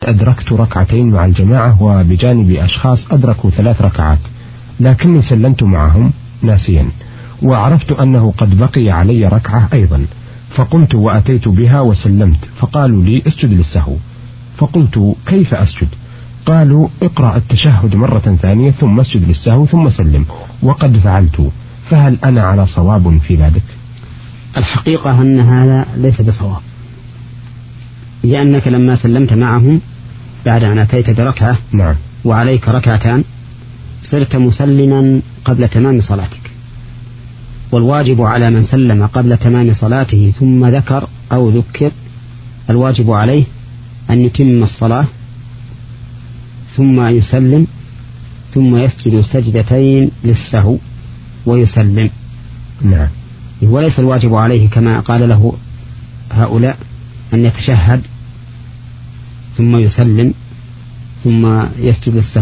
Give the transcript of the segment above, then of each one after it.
أدركت ركعتين مع الجماعة وبجانب أشخاص أدركوا 3 ركعات، لكني سلمت معهم ناسيا، وعرفت أنه قد بقي علي ركعة أيضا، فقمت وأتيت بها وسلمت، فقالوا لي اسجد للسهو، فقلت كيف أسجد؟ قالوا اقرأ التشهد مرة ثانية ثم اسجد للسهو ثم سلم، وقد فعلت، فهل أنا على صواب في ذلك؟ الحقيقة أن هذا ليس بصواب، لأنك لما سلمت معهم بعد أن أتيت بركعة نعم. وعليك ركعتان صرت مسلما قبل تمام صلاتك، والواجب على من سلم قبل تمام صلاته ثم ذكر أو ذكر، الواجب عليه أن يتم الصلاة ثم يسلم ثم يسجد سجدتين للسهو ويسلم. نعم. وليس الواجب عليه كما قال له هؤلاء أن يتشهد ثم يسلم ثم يسجد للسهو،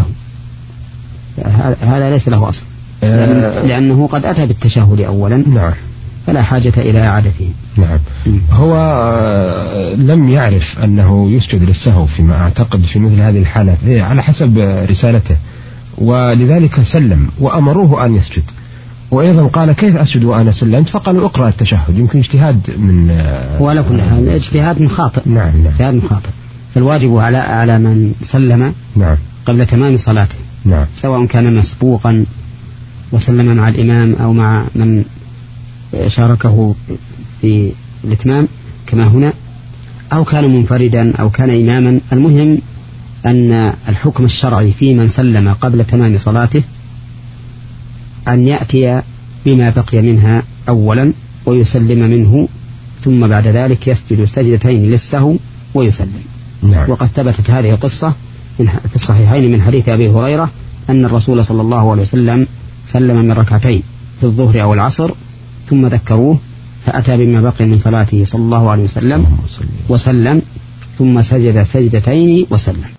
هذا ليس له أصل، لأنه قد أتى بالتشهد أولا. نعم. فلا حاجة إلى إعادته. نعم. هو لم يعرف أنه يسجد للسهو فيما أعتقد في مثل هذه الحالات على حسب رسالته، ولذلك سلم وأمروه أن يسجد، وأيضا قال كيف أسجد وأنا سلمت؟ فقالوا اقرأ التشهد. يمكن اجتهاد من ولا كل حال اجتهاد خاطئ. نعم. اجتهاد خاطئ. فالواجب على من سلم نعم قبل تمام صلاته، نعم، سواء كان مسبوقا وسلم مع الإمام أو مع من شاركه في الإتمام كما هنا، أو كان منفردا أو كان إماما. المهم أن الحكم الشرعي في من سلم قبل تمام صلاته أن يأتي بما بقي منها أولا ويسلم منه، ثم بعد ذلك يسجد سجدتين للسهو ويسلم. نعم. وقد ثبتت هذه القصة في الصحيحين من حديث أبي هريرة أن الرسول صلى الله عليه وسلم سلم من ركعتين في الظهر أو العصر ثم ذكروه فأتى بما بقي من صلاته صلى الله عليه وسلم وسلم ثم سجد سجدتين وسلم.